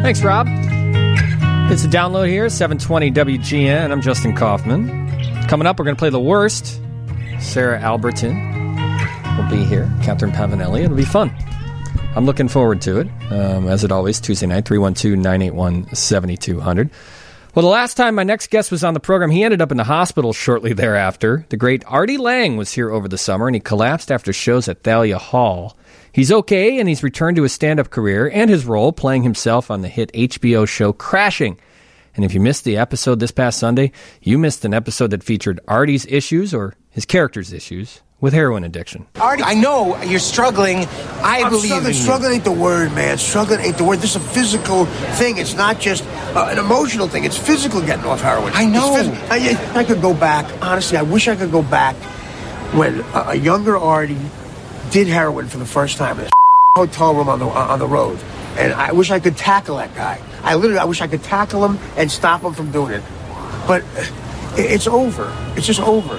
Thanks, Rob. It's a download here, 720 WGN. I'm Justin Kaufman. Coming up, we're going to play The Worst. Sarah Albertin will be here. Catherine Pavanelli. It'll be fun. I'm looking forward to it. As it always, Tuesday night, 312-981-7200. Well, the last time my next guest was on the program, he ended up in the hospital shortly thereafter. The great Artie Lange was here over the summer, and he collapsed after shows at Thalia Hall. He's okay, and he's returned to his stand-up career and his role playing himself on the hit HBO show Crashing. And if you missed the episode this past Sunday, you missed an episode that featured Artie's issues, or his character's issues, with heroin addiction. Artie, I know you're struggling. I believe in you. Struggling ain't the word, man. Struggling ain't the word. This is a physical thing. It's not just an emotional thing. It's physical getting off heroin. I know. I could go back. Honestly, I wish I could go back when a younger Artie did heroin for the first time in a hotel room on the road. And I wish I could tackle that guy. I wish I could tackle him and stop him from doing it. But it's over. It's just over.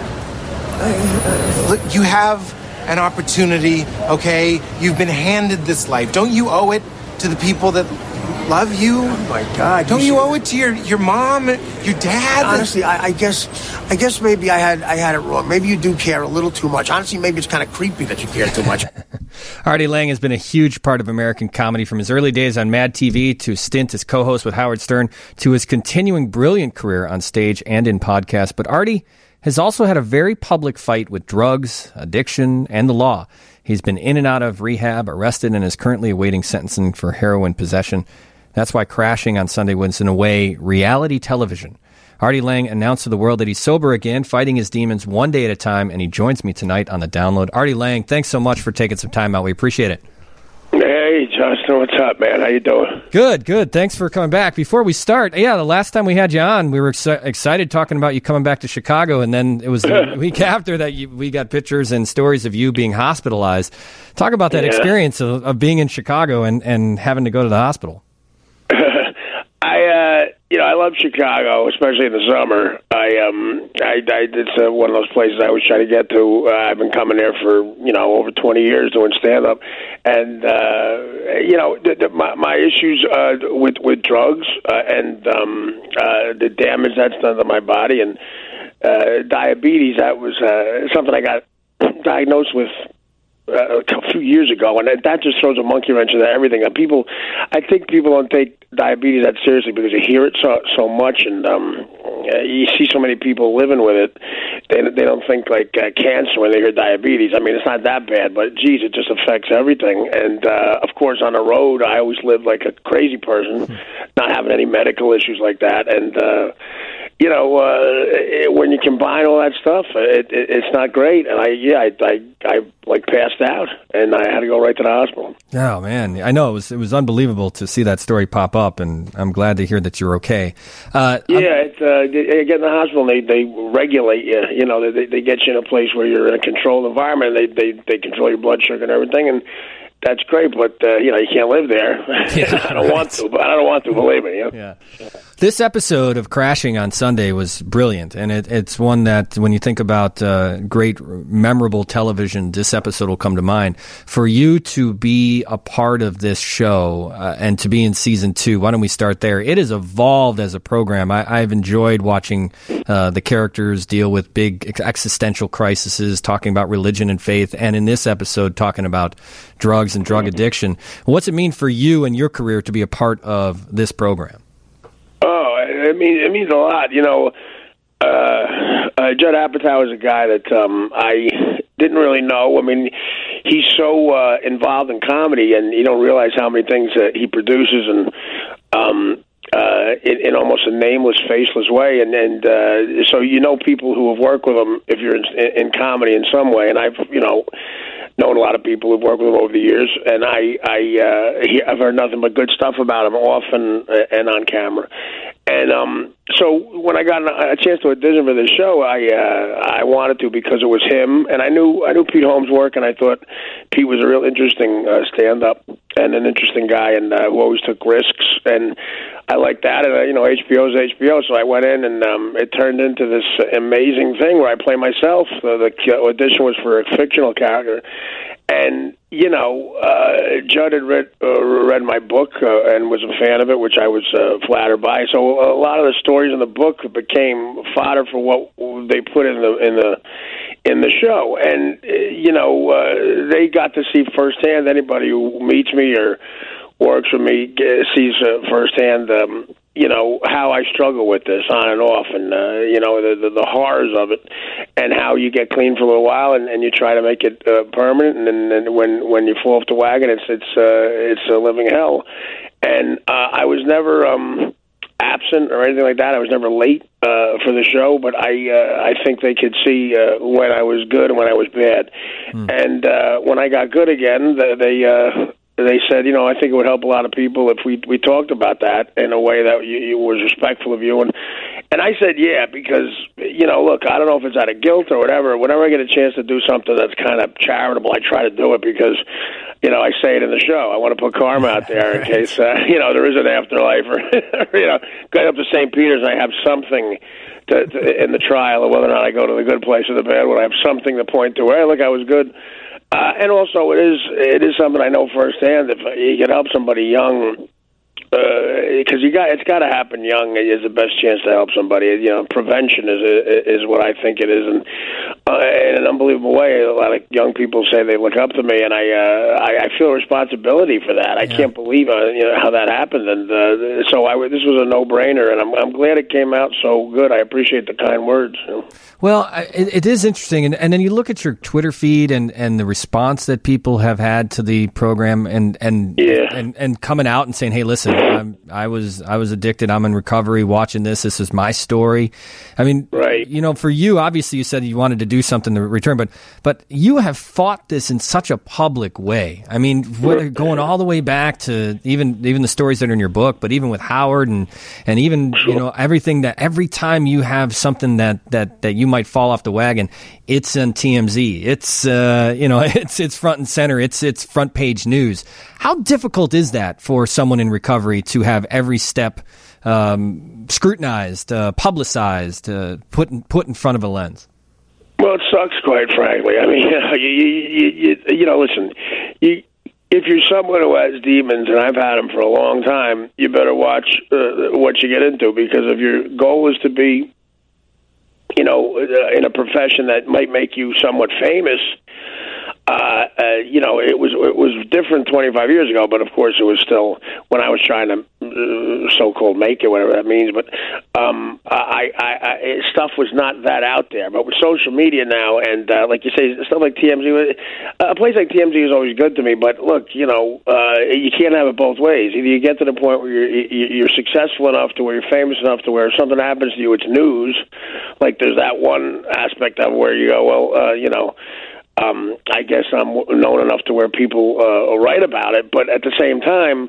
You have an opportunity, okay? You've been handed this life. Don't you owe it to the people that love you? Oh my God! Don't you owe it to your mom, your dad? Honestly, I guess maybe I had it wrong. Maybe you do care a little too much. Honestly, maybe it's kind of creepy that you care too much. Artie Lange has been a huge part of American comedy from his early days on Mad TV to stint as co-host with Howard Stern to his continuing brilliant career on stage and in podcasts. But Artie has also had a very public fight with drugs, addiction, and the law. He's been in and out of rehab, arrested, and is currently awaiting sentencing for heroin possession. That's why Crashing on Sunday was, in a way, reality television. Artie Lange announced to the world that he's sober again, fighting his demons one day at a time, and he joins me tonight on the download. Artie Lange, thanks so much for taking some time out. We appreciate it. Hey, Justin, what's up, man? How you doing? Good. Thanks for coming back. Before we start, the last time we had you on, we were excited talking about you coming back to Chicago, and then it was the week after that we got pictures and stories of you being hospitalized. Talk about that experience of being in Chicago and having to go to the hospital. I love Chicago, especially in the summer. It's one of those places I always try to get to. I've been coming there for over 20 years doing stand up, and my issues with drugs and the damage that's done to my body and diabetes. That was something I got diagnosed with a few years ago, and that just throws a monkey wrench into everything. I think people don't take diabetes that seriously because they hear it so much, and you see so many people living with it. They don't think like cancer when they hear diabetes. I mean, it's not that bad, but geez, it just affects everything. And of course, on the road, I always lived like a crazy person, not having any medical issues like that, and when you combine all that stuff, it's not great. And I like passed out, and I had to go right to the hospital. Oh man, I know it was unbelievable to see that story pop up, and I'm glad to hear that you're okay. You get in the hospital, and they regulate you. They get you in a place where you're in a controlled environment. They control your blood sugar and everything, and that's great, but you can't live there. Yeah, I don't want to, but I don't want to, believe me. Yeah. This episode of Crashing on Sunday was brilliant, and it's one that when you think about great, memorable television, this episode will come to mind. For you to be a part of this show and to be in season 2, why don't we start there? It has evolved as a program. I've enjoyed watching the characters deal with big existential crises, talking about religion and faith, and in this episode, talking about drugs and drug addiction. What's it mean for you and your career to be a part of this program? Oh, it means a lot. Judd Apatow is a guy that I didn't really know. I mean, he's so involved in comedy, and you don't realize how many things that he produces, and in almost a nameless, faceless way. And so people who have worked with him if you're in comedy in some way. And I've known a lot of people who've worked with him over the years, and I've heard nothing but good stuff about him, off and on camera. And so when I got a chance to audition for this show, I wanted to because it was him, and I knew Pete Holmes' work, and I thought Pete was a real interesting stand-up and an interesting guy, and who always took risks, and I liked that. And HBO's HBO, so I went in, and it turned into this amazing thing where I play myself. The audition was for a fictional character, and Judd had read my book and was a fan of it, which I was flattered by. So a lot of the stories in the book became fodder for what they put in the show, and they got to see firsthand. Anybody who meets me or works with me sees firsthand. How I struggle with this on and off, and the horrors of it, and how you get clean for a little while, and you try to make it permanent, and then when you fall off the wagon, it's a living hell. And I was never absent or anything like that. I was never late for the show, but I think they could see when I was good and when I was bad. And when I got good again, they said, I think it would help a lot of people if we talked about that in a way that you was respectful of you. And I said, yeah, because, look, I don't know if it's out of guilt or whatever. Whenever I get a chance to do something that's kind of charitable, I try to do it because, I say it in the show. I want to put karma out there in case, there is an afterlife or, going up to St. Peter's and I have something in the trial of whether or not I go to the good place or the bad one. I have something to point to. Hey, look, I was good. And also, it is something I know firsthand. If you can help somebody young, because it's got to happen young is the best chance to help somebody. Prevention is what I think it is, and in an unbelievable way, a lot of young people say they look up to me, and I feel responsibility for that. I can't believe how that happened, and so this was a no-brainer, and I'm glad it came out so good. I appreciate the kind words. Well, it is interesting, and then you look at your Twitter feed and the response that people have had to the program, and coming out and saying, "Hey, listen, I was addicted. I'm in recovery. Watching this is my story." I mean, right. For you, obviously, you said you wanted to do something to return, but you have fought this in such a public way. I mean, going all the way back to even the stories that are in your book, but even with Howard and even everything that every time you have something that you might fall off the wagon, it's on TMZ. It's it's front and center. It's front page news. How difficult is that for someone in recovery to have every step scrutinized, publicized, put in front of a lens? Well, it sucks, quite frankly. I mean, listen, if you're someone who has demons, and I've had them for a long time, you better watch what you get into, because if your goal is to be in a profession that might make you somewhat famous, it was different 25 years ago, but of course it was still when I was trying to so-called make it, whatever that means. But stuff was not that out there. But with social media now, and like you say, stuff like TMZ, a place like TMZ is always good to me. But look, you can't have it both ways. Either you get to the point where you're successful enough to where you're famous enough to where if something happens to you, it's news. Like there's that one aspect of where you go, well, I guess I'm known enough to where people write about it, but at the same time,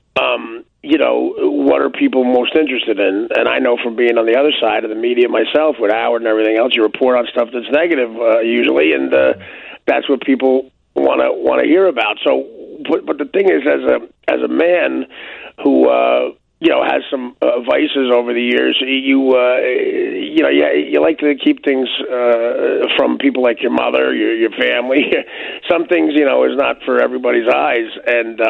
what are people most interested in? And I know from being on the other side of the media myself with Howard and everything else, you report on stuff that's negative usually, and that's what people want to hear about. So, but the thing is, as a man who has some vices over the years, you like to keep things from people like your mother, your family. Some things, is not for everybody's eyes, and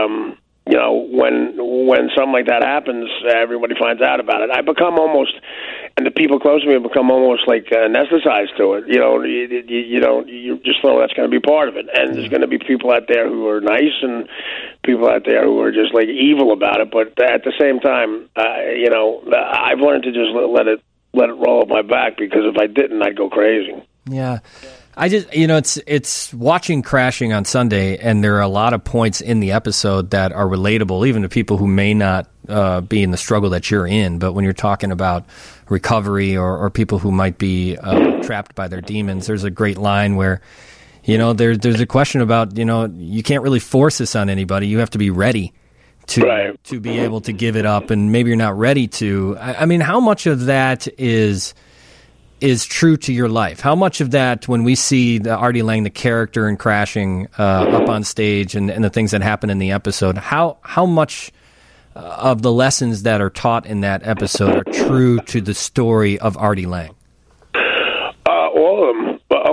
when something like that happens, everybody finds out about it. I become almost, and the people close to me have become almost like anesthetized to it. You just know that's going to be part of it, and there's going to be people out there who are nice and people out there who are just like evil about it. But at the same time, I've learned to just let it roll off my back, because if I didn't, I'd go crazy. Yeah. I just, it's watching Crashing on Sunday, and there are a lot of points in the episode that are relatable, even to people who may not be in the struggle that you're in. But when you're talking about recovery or people who might be trapped by their demons, there's a great line where, there's a question about, you can't really force this on anybody. You have to be ready to be able to give it up, and maybe you're not ready to. I mean, how much of that is true to your life? How much of that, when we see the Artie Lange, the character in Crashing, up on stage and the things that happen in the episode, how much of the lessons that are taught in that episode are true to the story of Artie Lange? All of them.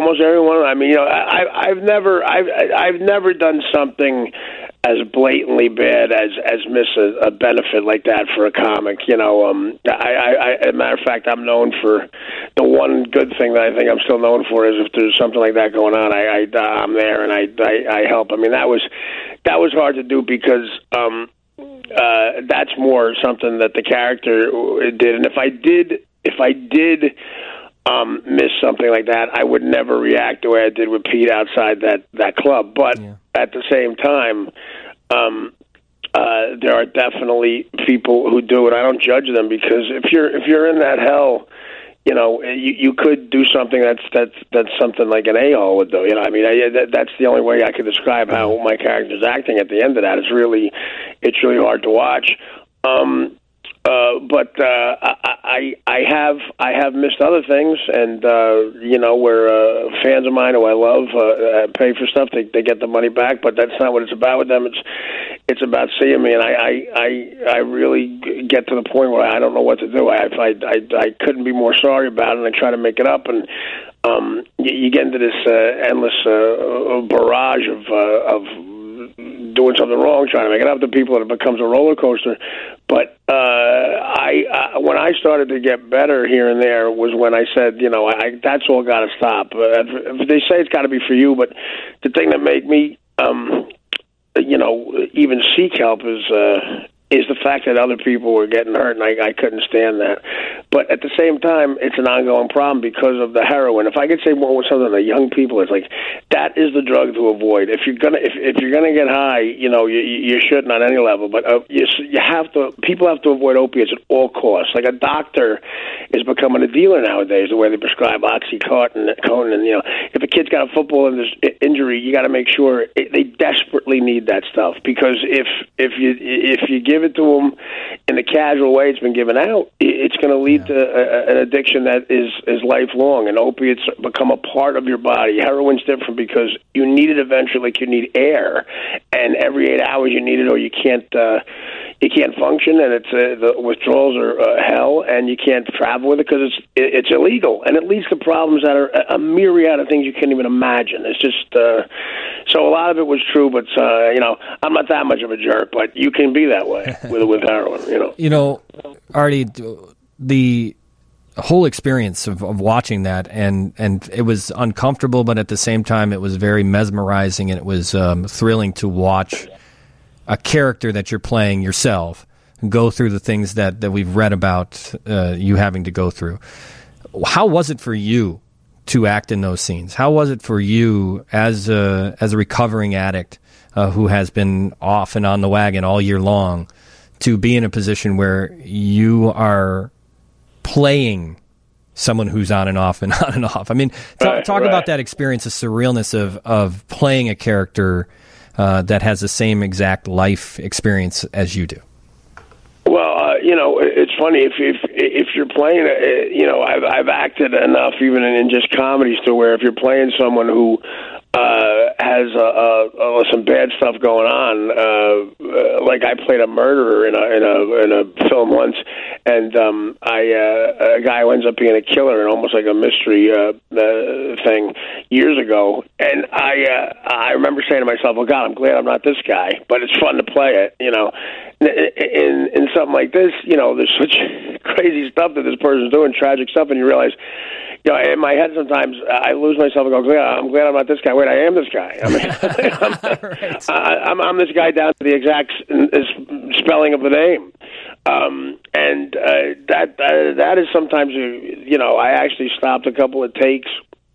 almost everyone. I mean, I've never done something as blatantly bad as miss a benefit like that for a comic. As a matter of fact, I'm known for the one good thing that I think I'm still known for is if there's something like that going on, I'm there and I help. I mean, that was hard to do because that's more something that the character did, and if I did miss something like that, I would never react the way I did with Pete outside that club. But at the same time, there are definitely people who do it. I don't judge them because if you're in that hell, you could do something that's something like an a-hole would do. I mean, that's the only way I could describe how my character's acting at the end of that. It's really hard to watch. But I have missed other things, and where fans of mine who I love pay for stuff, they get the money back. But that's not what it's about with them. It's about seeing me, and I really get to the point where I don't know what to do. I couldn't be more sorry about it, and I try to make it up. And you get into this endless barrage of doing something wrong, trying to make it up to people, and it becomes a roller coaster. But when I started to get better here and there was when I said, that's all got to stop. They say it's got to be for you, but the thing that made me, even seek help is the fact that other people were getting hurt, and I couldn't stand that. But at the same time, it's an ongoing problem because of the heroin. If I could say more with something to young people, it's like that is the drug to avoid. If you're gonna get high, you shouldn't on any level. But people have to avoid opiates at all costs. Like a doctor is becoming a dealer nowadays. The way they prescribe OxyContin, and if a kid's got a football injury, you got to make sure they desperately need that stuff because if you give it to them in a casual way it's been given out, it's going to lead to an addiction that is lifelong, and opiates become a part of your body. Heroin's different because you need it eventually, like you need air, and every 8 hours you need it or you can't function, and it's the withdrawals are hell, and you can't travel with it because it's illegal, and it leads to problems that are a myriad of things you can't even imagine. It's just so a lot of it was true, but I'm not that much of a jerk, but you can be that way with heroin. Artie, the whole experience of watching that, and it was uncomfortable, but at the same time it was very mesmerizing, and it was thrilling to watch a character that you're playing yourself go through the things that we've read about you having to go through. How was it for you to act in those scenes? How was it for you as a recovering addict who has been off and on the wagon all year long to be in a position where you are playing someone who's on and off and on and off? I mean, talk about that experience, the surrealness of playing a character that has the same exact life experience as you do. Well, it's funny if you're playing, I've acted enough even in just comedies to where if you're playing someone who has some bad stuff going on, like I played a murderer in a film once, and a guy who ends up being a killer and almost like a mystery thing years ago, and I remember saying to myself, "Oh God, I'm glad I'm not this guy," but it's fun to play it, In something like this, there's such crazy stuff that this person's doing, tragic stuff, and you realize, in my head sometimes I lose myself and go, I'm glad I'm not this guy. Wait, I am this guy. I mean, I'm this guy down to the exact spelling of the name. And that is sometimes, I actually stopped a couple of takes,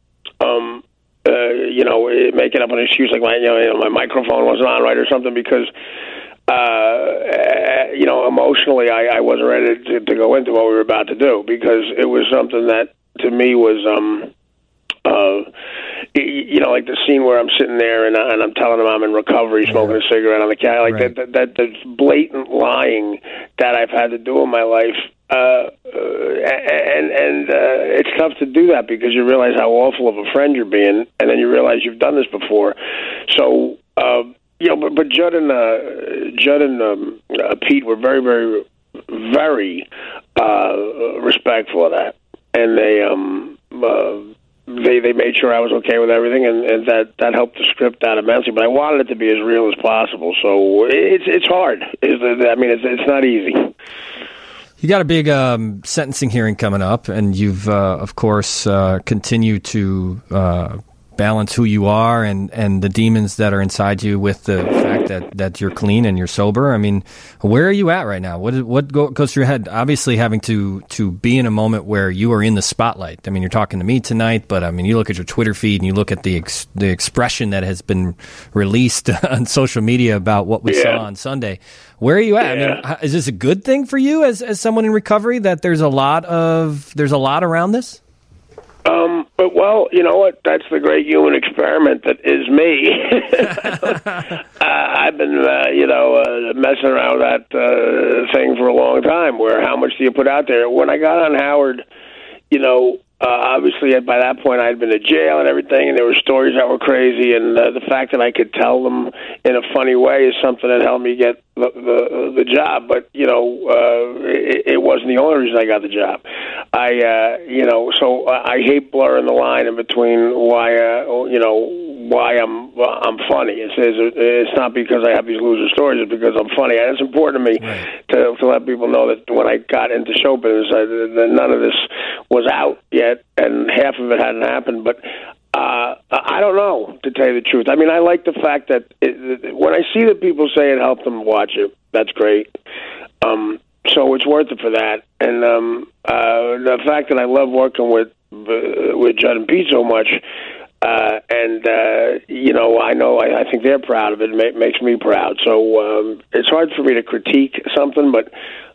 making up an excuse like my microphone wasn't on right or something because, emotionally I wasn't ready to go into what we were about to do because it was something that to me was, like the scene where I'm sitting there and I'm telling them I'm in recovery, smoking a cigarette on the couch, like that blatant lying that I've had to do in my life. And it's tough to do that because you realize how awful of a friend you're being, and then you realize you've done this before. So, but Judd and Pete were very, very, very respectful of that, and they they made sure I was okay with everything, and that helped the script out immensely. But I wanted it to be as real as possible, so it's hard. It's not easy. You got a big sentencing hearing coming up, and you've, of course, continued to balance who you are and the demons that are inside you with the fact that you're clean and you're sober. I mean, where are you at right now? What goes through your head? Obviously, having to be in a moment where you are in the spotlight. I mean, you're talking to me tonight, but I mean, you look at your Twitter feed and you look at the expression that has been released on social media about what we saw on Sunday. Where are you at? Yeah. I mean, is this a good thing for you as someone in recovery that there's a lot around this? But well, you know what? That's the great human experiment that is me. I've been, messing around with that thing for a long time. Where how much do you put out there? When I got on Howard, obviously by that point I'd been to jail and everything, and there were stories that were crazy, and the fact that I could tell them in a funny way is something that helped me get the job. But it wasn't the only reason I got the job. So I hate blurring the line in between why I'm funny. It's not because I have these loser stories; it's because I'm funny. And it's important to me to let people know that when I got into show business, that none of this was out yet, and half of it hadn't happened. But I don't know, to tell you the truth. I mean, I like the fact that when I see that people say it helped them watch it, that's great. So it's worth it for that. And the fact that I love working with Judd and Pete so much, I think they're proud of it. It makes me proud. So it's hard for me to critique something, but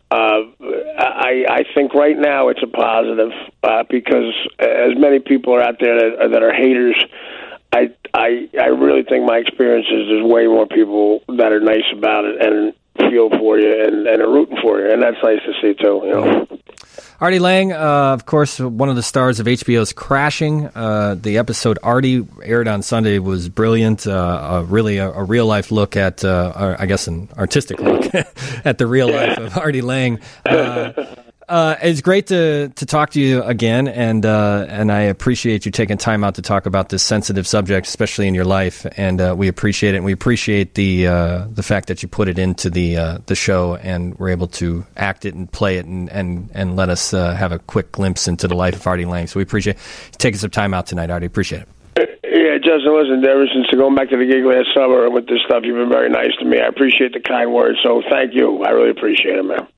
I think right now it's a positive because as many people are out there that are haters, I really think my experience is there's way more people that are nice about it and feel for you and are rooting for you, and that's nice to see too. Artie Lange, of course, one of the stars of HBO's Crashing. The episode Artie aired on Sunday was brilliant. Really a real-life look at, I guess an artistic look at the real life of Artie Lange. It's great to talk to you again, and I appreciate you taking time out to talk about this sensitive subject, especially in your life. And we appreciate it, and we appreciate the fact that you put it into the show, and were able to act it and play it, and let us have a quick glimpse into the life of Artie Lange. So we appreciate you taking some time out tonight, Artie. Appreciate it. Yeah, Justin, listen, ever since going back to the gig last summer and with this stuff, you've been very nice to me. I appreciate the kind words, so thank you. I really appreciate it, man.